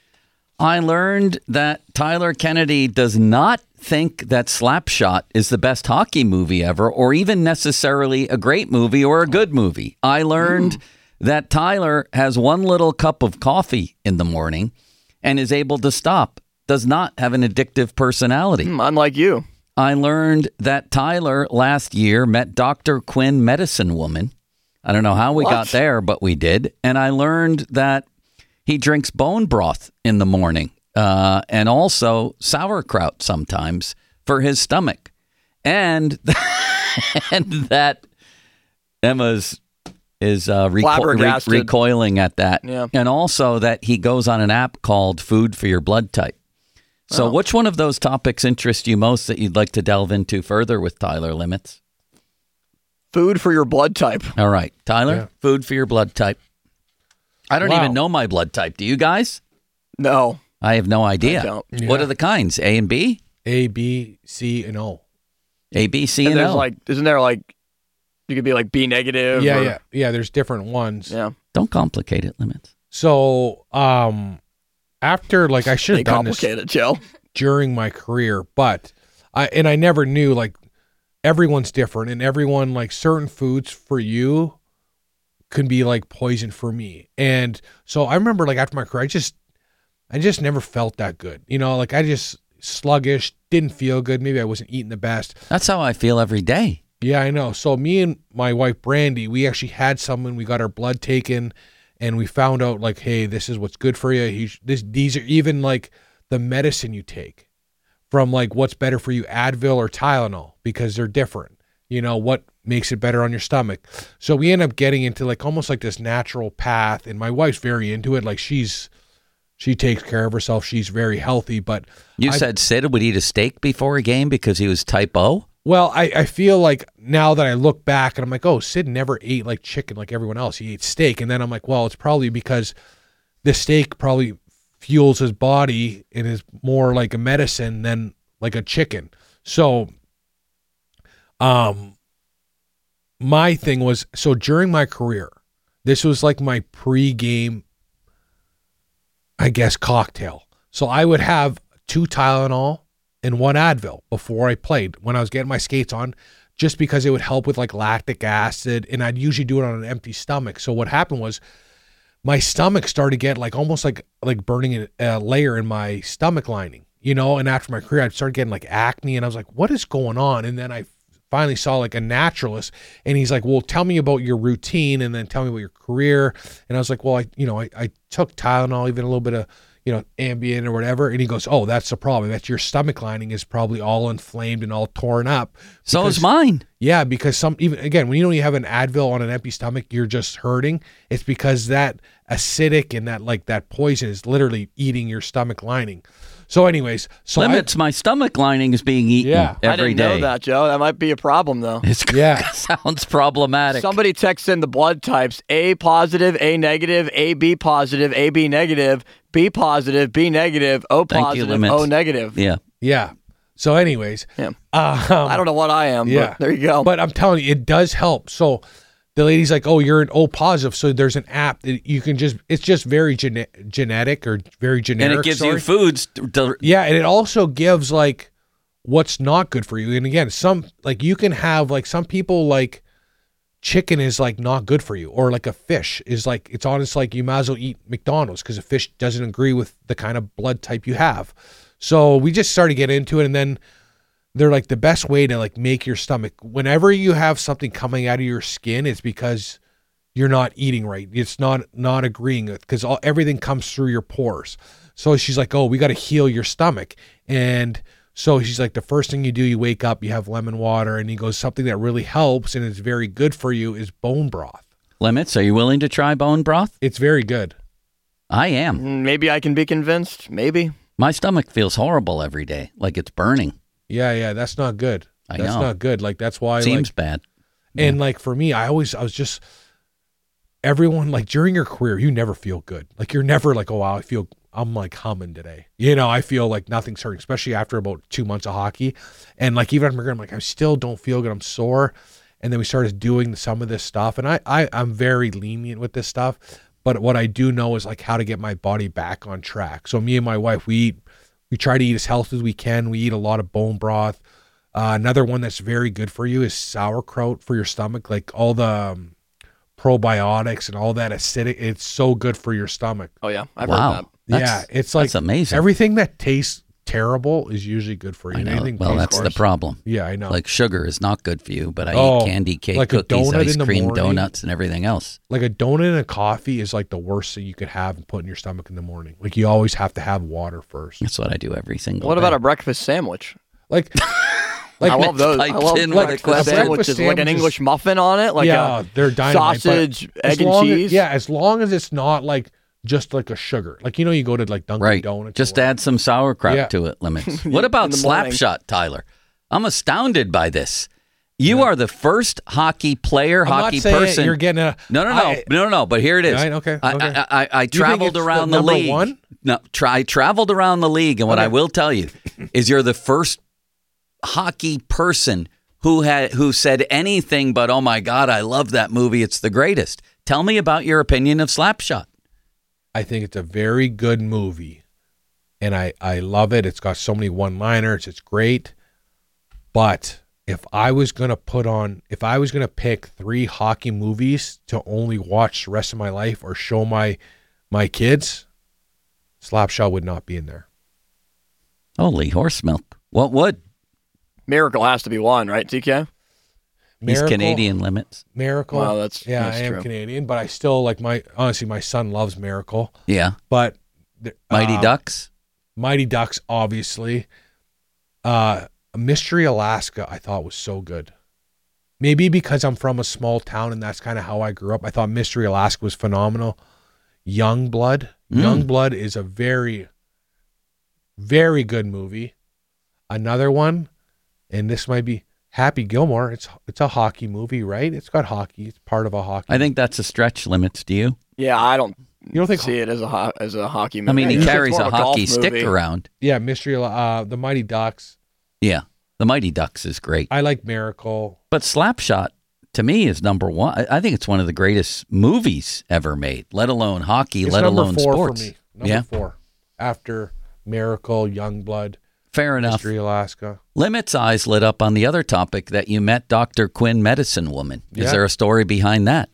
I learned that Tyler Kennedy does not think that Slapshot is the best hockey movie ever, or even necessarily a great movie or a good movie. I learned that Tyler has one little cup of coffee in the morning and is able to stop, does not have an addictive personality. Hmm, unlike you. I learned that Tyler last year met Doctor Quinn Medicine Woman. I don't know how we What? got there, but we did. And I learned that he drinks bone broth in the morning uh, and also sauerkraut sometimes for his stomach. And, and that Emma's is uh, reco- re- Flabbergasted. recoiling at that. Yeah. And also that he goes on an app called Food for Your Blood Type. So Oh. which one of those topics interest you most that you'd like to delve into further with Tyler Limits? Food for your blood type. All right, Tyler, Yeah. food for your blood type. I don't Wow. even know my blood type. Do you guys? No. I have no idea. I don't. What Yeah. are the kinds? A and B? A, B, C, and O. A, B, C, And and there's O. like, isn't there like, you could be like B negative? Yeah, or- yeah, yeah. There's different ones. Yeah. Don't complicate it, Limits. So, um, after like I should They have done this complicate it, Joe. during my career, but I and I never knew like everyone's different and everyone like certain foods for you can be like poison for me. And so I remember like after my career, I just I just never felt that good. You know, like I just sluggish, didn't feel good. Maybe I wasn't eating the best. That's how I feel every day. Yeah, I know. So me and my wife Brandy, we actually had someone. We got our blood taken, and we found out like, hey, this is what's good for you. He, this, these are even like the medicine you take from like what's better for you, Advil or Tylenol, because they're different. You know what makes it better on your stomach. So we end up getting into like almost like this natural path, and my wife's very into it. Like she's she takes care of herself. She's very healthy, but You I- said Sid would eat a steak before a game because he was type O? Well, I, I feel like now that I look back and I'm like, oh, Sid never ate like chicken like everyone else. He ate steak. And then I'm like, well, it's probably because the steak probably fuels his body and is more like a medicine than like a chicken. So um, my thing was, so during my career, this was like my pre-game, I guess, cocktail. So I would have two Tylenol and one Advil before I played when I was getting my skates on, just because it would help with like lactic acid, and I'd usually do it on an empty stomach. So what happened was my stomach started to get like almost like like burning a, a layer in my stomach lining, you know, and after my career I started getting like acne, and I was like, what is going on? And then I finally saw like a naturalist, and he's like, well, tell me about your routine and then tell me about your career. And I was like, well, I you know, I, I took Tylenol, even a little bit of you know, Ambien or whatever. And he goes, oh, that's the problem. That's your stomach lining is probably all inflamed and all torn up. Because, so is mine. Yeah, because some, even again, when you don't have an Advil on an empty stomach, you're just hurting. It's because that acidic and that like that poison is literally eating your stomach lining. So anyways, so Limits, I, my stomach lining is being eaten Yeah. every I didn't day. know that, Joe. That might be a problem, though. It's, Yeah. sounds problematic. Somebody texts in the blood types: A positive, A negative, A B positive, A B negative, B positive, B negative, O Thank you, positive, Limits. O negative. Yeah. yeah. So anyways, Yeah. um, I don't know what I am, yeah. but there you go. But I'm telling you, it does help. So the lady's like, oh, you're an O positive. So there's an app that you can just, it's just very gene- genetic or very generic. And it gives sorry. you foods. To, to- Yeah, and it also gives like what's not good for you. And again, some like you can have like some people like chicken is like not good for you, or like a fish is like it's honest like you might as well eat McDonald's because a fish doesn't agree with the kind of blood type you have. So we just started getting into it, and then they're like the best way to like make your stomach, whenever you have something coming out of your skin, it's because you're not eating right. It's not not agreeing with, because all everything comes through your pores. So she's like, oh, we got to heal your stomach. And so she's like, the first thing you do, you wake up, you have lemon water, and he goes, something that really helps and is very good for you is bone broth. Limits, are you willing to try bone broth? It's very good. I am. Mm, Maybe I can be convinced. Maybe. My stomach feels horrible every day, like it's burning. Yeah, yeah, that's not good. I that's know. not good. Like that's why Seems like, bad. and like for me, I always I was just everyone like during your career, you never feel good. Like you're never like, oh wow, I feel I'm like humming today. You know, I feel like nothing's hurting, especially after about two months of hockey. And like even after I'm like, I still don't feel good. I'm sore. And then we started doing some of this stuff. And I, I I'm very lenient with this stuff. But what I do know is like how to get my body back on track. So me and my wife, we eat we try to eat as healthy as we can. We eat a lot of bone broth. Uh, another one that's very good for you is sauerkraut for your stomach. Like all the um, probiotics and all that acidic, it's so good for your stomach. Oh, yeah. I've Wow. heard that. Yeah, That's- it's like that's amazing. Everything that tastes terrible is usually good for you. I know. Anything Well, tastes that's the worse- problem. Yeah, I know. Like sugar is not good for you, but I Oh, eat candy, cake, like a cookies, donut ice in the cream, morning. donuts, and everything else. Like a donut and a coffee is like the worst thing you could have and put in your stomach in the morning. Like you always have to have water first. That's what I do every single What day. about a breakfast sandwich? Like, like I love those. I piped love in breakfast with a sandwiches. breakfast Like an sandwich is- English muffin on it, like yeah, a they're dynamite. but sausage, as egg and long as- cheese. yeah, as long as it's not like just like a sugar. Like you know, you go to like Dunkin' Right. Donuts. Just or add some sauerkraut Yeah. to it, Limits. What about In the morning. Slapshot, Tyler? I'm astounded by this. You are the first hockey player, I'm not hockey saying person. you're getting a no, no, no, I- no, no, no. But here it is. Right, okay, I, okay. I, I, I think traveled it's the around the, number league. one? No, try traveled around the league, and what Okay. I will tell you is, you're the first hockey person who had who said anything but, "Oh my God, I love that movie. It's the greatest." Tell me about your opinion of Slapshot. I think it's a very good movie, and I, I love it. It's got so many one-liners. It's great. But if I was going to put on, if I was going to pick three hockey movies to only watch the rest of my life or show my my kids, Slapshot would not be in there. Holy horse milk! What would? Miracle has to be one, right, T K? He's Miracle- Canadian, Limits. Miracle. Well, that's- yeah, that's I am true. Canadian, but I still like my, honestly, my son loves Miracle. Yeah, But the- Mighty uh, Ducks. Mighty Ducks, obviously. Uh, Mystery Alaska, I thought was so good. Maybe because I'm from a small town and that's kind of how I grew up. I thought Mystery Alaska was phenomenal. Young Blood. Mm. Young Blood is a very, very good movie. Another one, and this might be Happy Gilmore. It's it's a hockey movie, right? It's got hockey. It's part of a hockey. I think that's a stretch, Limits. Do you? Yeah, I don't. You don't think see it as a ho- as a hockey movie? I mean, he It's carries more a of golf hockey stick movie. around. Yeah, Mystery. Uh, the Mighty Ducks. Yeah, the Mighty Ducks is great. I like Miracle. But Slapshot, to me, is number one. I, I think it's one of the greatest movies ever made, let alone hockey, It's let number alone four sports. for me. Number Yeah. four. After Miracle, Youngblood, Fair enough. Mystery Alaska. Limit's eyes lit up on the other topic that you met Doctor Quinn, Medicine Woman. Is Yeah. there a story behind that?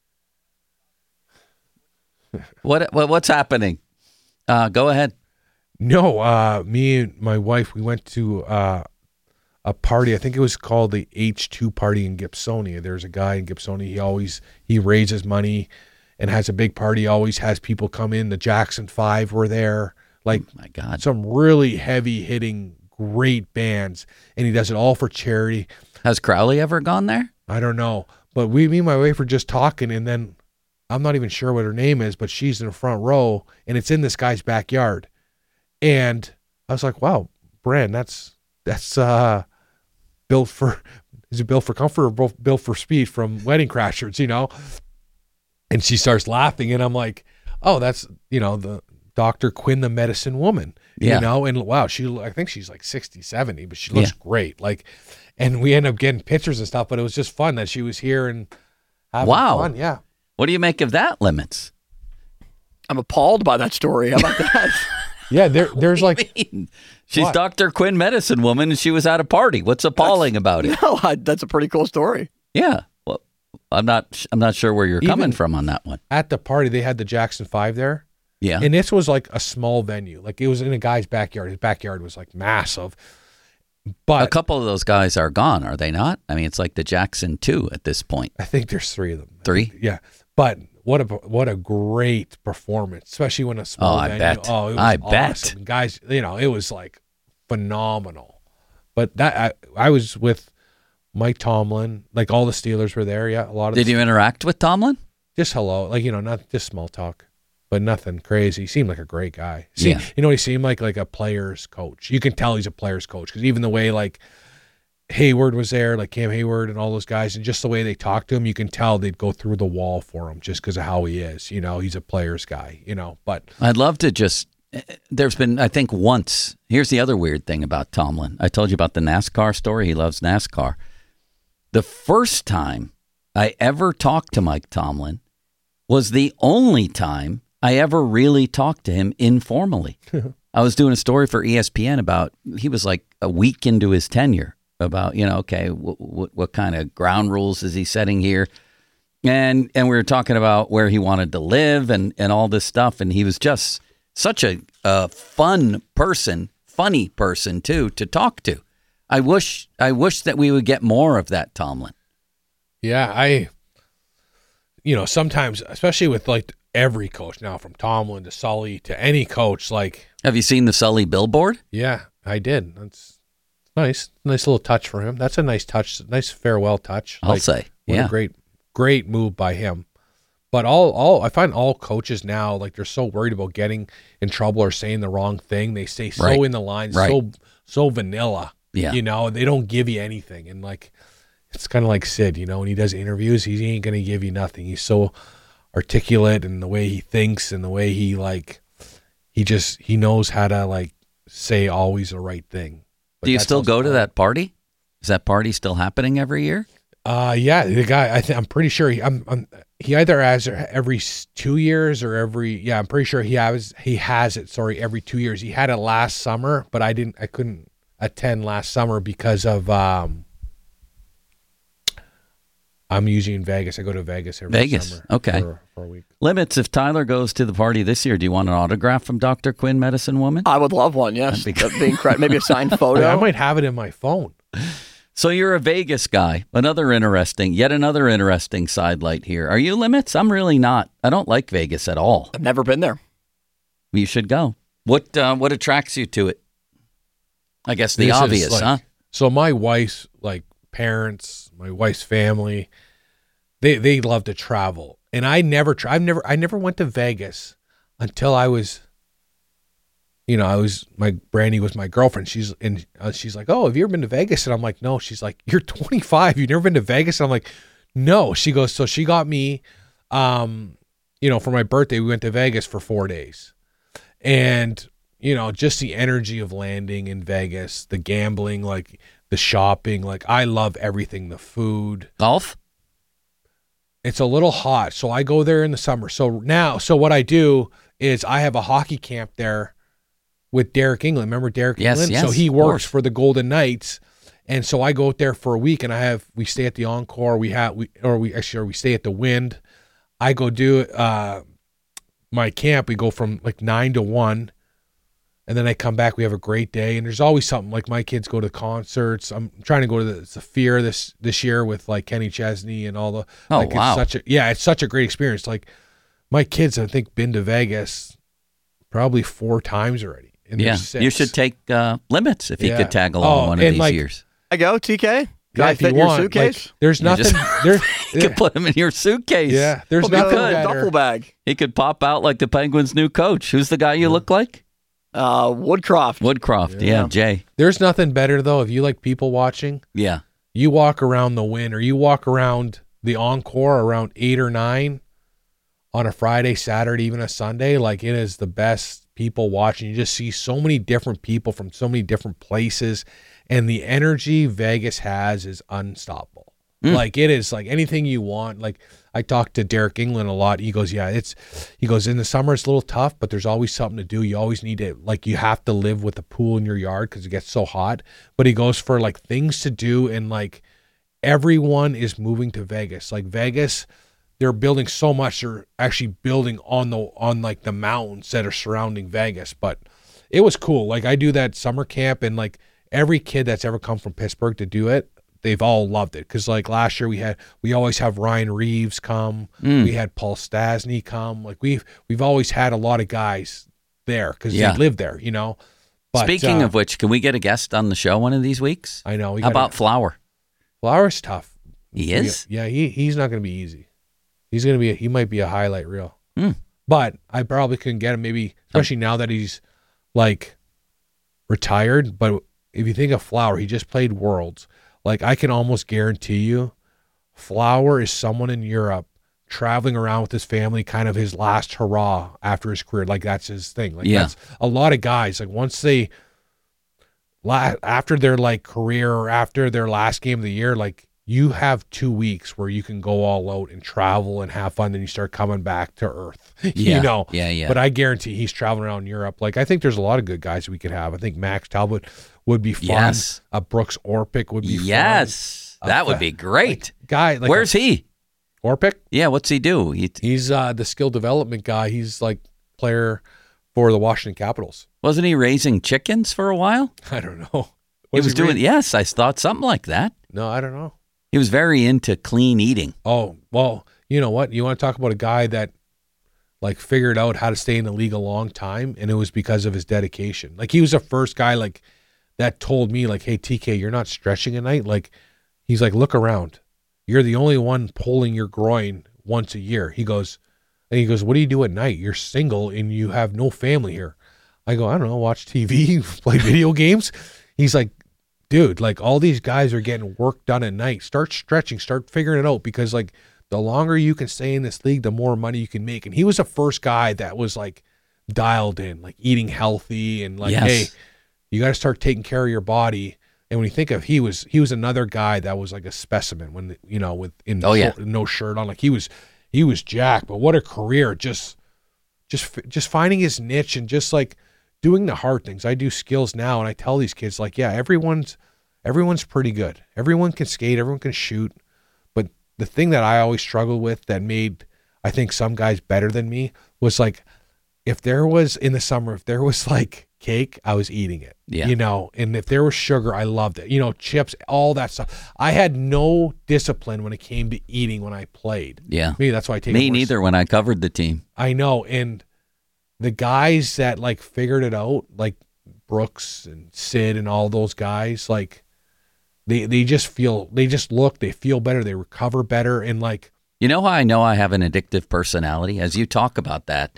what, what What's happening? Uh, go ahead. No, uh, me and my wife, we went to uh, a party. I think it was called the H two party in Gibsonia. There's a guy in Gibsonia. He always, he raises money and has a big party. Always has people come in. The Jackson Five were there. Like My God. some really heavy hitting, great bands. And he does it all for charity. Has Crowley ever gone there? I don't know. But we, me and my wife were just talking, and then I'm not even sure what her name is, but she's in the front row, and it's in this guy's backyard. And I was like, wow, Brand, that's that's uh, built for, is it built for comfort or built built for speed from Wedding Crashers, you know? And she starts laughing, and I'm like, oh, that's, you know, the Doctor Quinn, the Medicine Woman, Yeah. you know? And wow, she, I think she's like sixty, seventy, but she looks Yeah. great. Like, and we end up getting pictures and stuff, but it was just fun that she was here and having Wow. fun. Yeah. What do you make of that, Limits? I'm appalled by that story. How about that? Yeah, there, there's like, She's What? Doctor Quinn, Medicine Woman, and she was at a party. What's appalling about it? no, I, that's a pretty cool story. Yeah. Well, I'm not. I'm not sure where you're Even- coming from on that one. at the party, they had the Jackson Five there. Yeah. And this was like a small venue. Like it was in a guy's backyard. His backyard was like massive. a But couple of those guys are gone, are they not? I mean, it's like the Jackson Two at this point. I think there's three of them. Three? Yeah. But what a what a great performance, especially when a small Oh, I venue. bet. Oh, it was I awesome. bet. Guys, you know, it was like phenomenal. But that I, I was with Mike Tomlin, like all the Steelers were there. Yeah, a lot of Did the, you interact with Tomlin? just hello, like you know, not just small talk, but nothing crazy. He seemed like a great guy. See, Yeah. you know, he seemed like like a player's coach. You can tell he's a player's coach because even the way like Hayward was there, like Cam Hayward and all those guys, and just the way they talked to him, you can tell they'd go through the wall for him just because of how he is. You know, he's a player's guy. You know, but I'd love to just. There's been, I think, once. Here's the other weird thing about Tomlin. I told you about the NASCAR story. He loves NASCAR. The first time I ever talked to Mike Tomlin was the only time I ever really talked to him informally. I was doing a story for E S P N about, he was like a week into his tenure, about, you know, okay, what, what, what kind of ground rules is he setting here? And and we were talking about where he wanted to live and, and all this stuff. And he was just such a, a fun person, funny person, too, to talk to. I wish I wish that we would get more of that, Tomlin. yeah, I, you know, sometimes, especially with like every coach now, from Tomlin to Sully to any coach, like, Have you seen the Sully billboard? yeah, I did. That's nice, nice little touch for him. That's a nice touch, nice farewell touch. I'll Like, say, what yeah. a great, great move by him. But all, all I find all coaches now, like they're so worried about getting in trouble or saying the wrong thing. They stay so Right. in the lines, Right. so so vanilla. Yeah. You know, they don't give you anything. And like, it's kind of like Sid, you know, when he does interviews, he ain't going to give you nothing. He's so articulate in the way he thinks and the way he like, he just, he knows how to like say always the right thing. But Do you that's still also go to hard. that party? Is that party still happening every year? Uh, yeah, the guy. I think I'm pretty sure he. I'm, I'm. He either has it every s- two years or every. Yeah, I'm pretty sure he has. He has it. Sorry, every two years. He had it last summer, but I didn't. I couldn't attend last summer because of. Um, I'm usually in Vegas. I go to Vegas every Vegas, summer. okay. For, for a week. Limits, if Tyler goes to the party this year, do you want an autograph from Doctor Quinn, Medicine Woman? I would love one. Yes, That'd be That'd be incredible. Maybe a signed photo. I might have it in my phone. So you're a Vegas guy. Another interesting, yet another interesting sidelight here. Are you, Limits? I'm really not. I don't like Vegas at all. I've never been there. You should go. What uh, what attracts you to it? I guess the This is obvious, like- huh? So my wife's like parents, my wife's family, they they love to travel, and I never, tra- I've never, I never went to Vegas until I was you know, I was my Brandy was my girlfriend. She's and uh, she's like, "Oh, have you ever been to Vegas?" And I'm like, "No." She's like, "You're twenty-five. You've never been to Vegas?" And I'm like, "No." She goes, "So she got me, um, you know, for my birthday. We went to Vegas for four days, and you know, just the energy of landing in Vegas, the gambling, like the shopping, like I love everything. The food, Golf? it's a little hot, so I go there in the summer. So now, so what I do is I have a hockey camp there." With Derek England. Remember Derek Yes, England? yes, so he of works course. for the Golden Knights. And so I go out there for a week and I have, we stay at the Encore. We have, we, or we actually, or we stay at the Wind. I go do uh, my camp. We go from like nine to one. And then I come back. We have a great day. And there's always something like my kids go to concerts. I'm trying to go to the Zephyr this, this year with like Kenny Chesney and all the, Oh, like, wow. It's such a, yeah, it's such a great experience. Like my kids, I think, been to Vegas probably four times already. And Yeah, there's six. you should take uh, limits if you Yeah. could tag along Oh, one of and these like- years. I go, T K? Can Yeah, I if you fit in your want. suitcase? Like, there's You nothing. just- there, You could put him in your suitcase. yeah, there's Put me in nothing a better. duffel bag. He could pop out like the Penguins' new coach. Who's the guy you look like? Uh, Woodcroft. Woodcroft. Yeah, Yeah. Jay. There's nothing better though. If you like people watching, Yeah. you walk around the Wynn or you walk around the Encore around eight or nine on a Friday, Saturday, even a Sunday. Like it is the best people watching. You just see so many different people from so many different places, and the energy Vegas has is unstoppable. Mm. Like it is like anything you want. Like I talked to Derek England a lot. He goes, yeah, it's, he goes, in the summer it's a little tough, but there's always something to do. You always need to, like, you have to live with a pool in your yard because it gets so hot. But he goes for like things to do, and like everyone is moving to Vegas. Like Vegas, they're building so much. They're actually building on the on like the mountains that are surrounding Vegas. But it was cool. Like I do that summer camp, and like every kid that's ever come from Pittsburgh to do it, they've all loved it. Because like last year we had, we always have Ryan Reeves come. Mm. We had Paul Stasny come. Like we've we've always had a lot of guys there because Yeah. they live there. You know. But, Speaking uh, of which, can we get a guest on the show one of these weeks? I know. We How gotta- about Flower? Flower's tough. He is? Yeah, he he's not going to be easy. He's going to be. A, he might be a highlight reel. Hmm. But I probably couldn't get him. Maybe especially now that he's like retired. But if you think of Flower, he just played Worlds. Like I can almost guarantee you, Flower is someone in Europe traveling around with his family, kind of his last hurrah after his career. Like that's his thing. Like Yeah. that's a lot of guys. Like once they, la- after their like career or after their last game of the year, like you have two weeks where you can go all out and travel and have fun. Then you start coming back to earth, Yeah. you know? Yeah, yeah. But I guarantee he's traveling around Europe. Like I think there's a lot of good guys we could have. I think Max Talbot would be fun. Yes. A Brooks Orpik would be fun. Yes. That would be great. Guy like Where's he? Orpik? Yeah, what's he do? He, He's uh, the skill development guy. He's like player for the Washington Capitals. wasn't he raising chickens for a while? I don't know. He was doing, really? yes, I thought something like that. No, I don't know. He was very into clean eating. Oh, well, you know what? You want to talk about a guy that like figured out how to stay in the league a long time, and it was because of his dedication. Like he was the first guy like that told me like, hey, T K, you're not stretching at night. Like he's like, look around. You're the only one pulling your groin once a year. He goes, and he goes, what do you do at night? You're single and you have no family here. I go, I don't know, watch T V, play video games. He's like, dude, like all these guys are getting work done at night. Start stretching, start figuring it out, because like the longer you can stay in this league, the more money you can make. And he was the first guy that was like dialed in, like eating healthy and like, Yes. hey, you got to start taking care of your body. And when you think of, he was he was another guy that was like a specimen when, you know, with in Oh, yeah. short- no shirt on, like he was he was jacked. But what a career! Just just just finding his niche and just like doing the hard things. I do skills now, and I tell these kids like, yeah, everyone's everyone's pretty good. Everyone can skate, everyone can shoot. But the thing that I always struggled with that made I think some guys better than me was like, if there was in the summer, if there was like cake, I was eating it. Yeah. You know, and if there was sugar, I loved it. You know, chips, all that stuff. I had no discipline when it came to eating when I played. Yeah. Maybe that's why I take it Me more neither when I covered the team. I know. And the guys that like figured it out, like Brooks and Sid and all those guys, like they they just feel, they just look, they feel better, they recover better. And like, You know how I know I have an addictive personality? As you talk about that,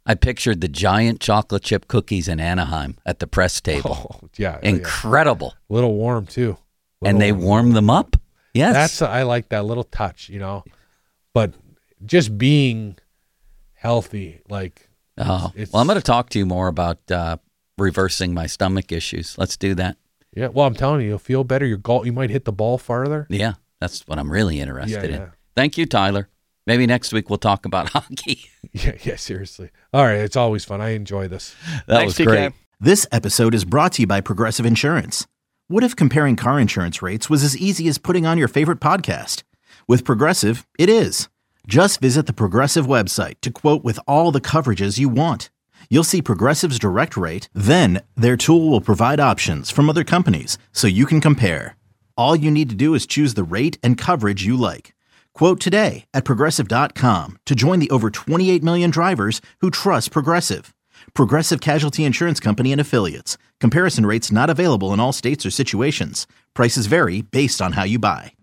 I pictured the giant chocolate chip cookies in Anaheim at the press table. Oh, yeah. Incredible. A little warm, too. Little and they warm. warm them up? Yes. That's I like that little touch, you know. But just being healthy, like. Oh, it's, well, I'm going to talk to you more about uh, reversing my stomach issues. Let's do that. Yeah, well, I'm telling you, you'll feel better. Your goal, you might hit the ball farther. Yeah, that's what I'm really interested Yeah, yeah. in. Thank you, Tyler. Maybe next week we'll talk about hockey. Yeah, yeah, seriously. All right, it's always fun. I enjoy this. That Thanks, was great. T K. This episode is brought to you by Progressive Insurance. What if comparing car insurance rates was as easy as putting on your favorite podcast? With Progressive, it is. Just visit the Progressive website to quote with all the coverages you want. You'll see Progressive's direct rate, then their tool will provide options from other companies so you can compare. All you need to do is choose the rate and coverage you like. Quote today at Progressive dot com to join the over twenty-eight million drivers who trust Progressive. Progressive Casualty Insurance Company and Affiliates. Comparison rates not available in all states or situations. Prices vary based on how you buy.